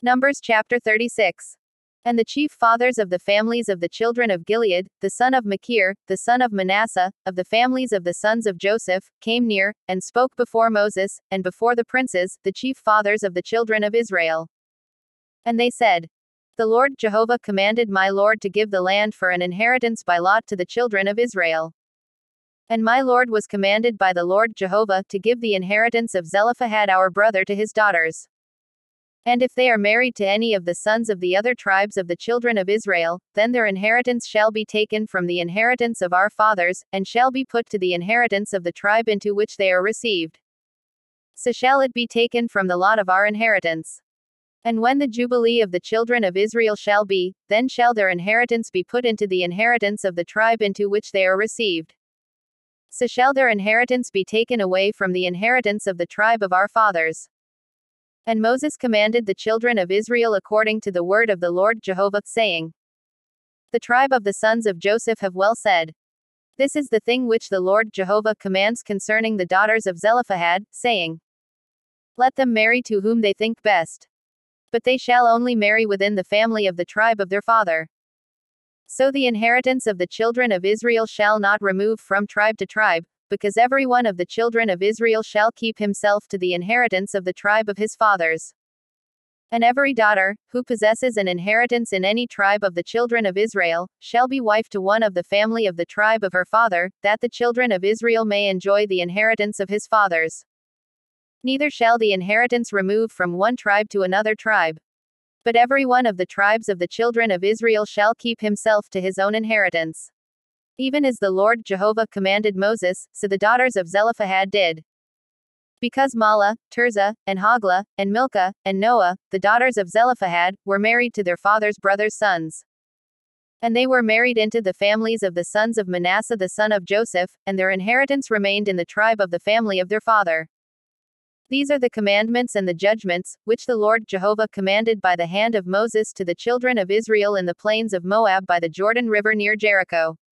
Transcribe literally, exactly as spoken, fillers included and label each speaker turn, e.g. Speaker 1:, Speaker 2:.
Speaker 1: Numbers chapter thirty-six. And the chief fathers of the families of the children of Gilead, the son of Machir, the son of Manasseh, of the families of the sons of Joseph, came near, and spoke before Moses, and before the princes, the chief fathers of the children of Israel. And they said, The Lord Jehovah commanded my Lord to give the land for an inheritance by lot to the children of Israel. And my Lord was commanded by the Lord Jehovah to give the inheritance of Zelophehad our brother to his daughters. And if they are married to any of the sons of the other tribes of the children of Israel, then their inheritance shall be taken from the inheritance of our fathers, and shall be put to the inheritance of the tribe into which they are received. So shall it be taken from the lot of our inheritance. And when the jubilee of the children of Israel shall be, then shall their inheritance be put into the inheritance of the tribe into which they are received. So shall their inheritance be taken away from the inheritance of the tribe of our fathers. And Moses commanded the children of Israel according to the word of the Lord Jehovah, saying, The tribe of the sons of Joseph have well said. This is the thing which the Lord Jehovah commands concerning the daughters of Zelophehad, saying, Let them marry to whom they think best. But they shall only marry within the family of the tribe of their father. So the inheritance of the children of Israel shall not remove from tribe to tribe, because every one of the children of Israel shall keep himself to the inheritance of the tribe of his fathers. And every daughter, who possesses an inheritance in any tribe of the children of Israel, shall be wife to one of the family of the tribe of her father, that the children of Israel may enjoy the inheritance of his fathers. Neither shall the inheritance remove from one tribe to another tribe. But every one of the tribes of the children of Israel shall keep himself to his own inheritance. Even as the Lord Jehovah commanded Moses, so the daughters of Zelophehad did. Because Mahlah, Tirzah, and Hoglah, and Milcah, and Noah, the daughters of Zelophehad, were married to their father's brothers' sons. And they were married into the families of the sons of Manasseh the son of Joseph, and their inheritance remained in the tribe of the family of their father. These are the commandments and the judgments, which the Lord Jehovah commanded by the hand of Moses to the children of Israel in the plains of Moab by the Jordan River near Jericho.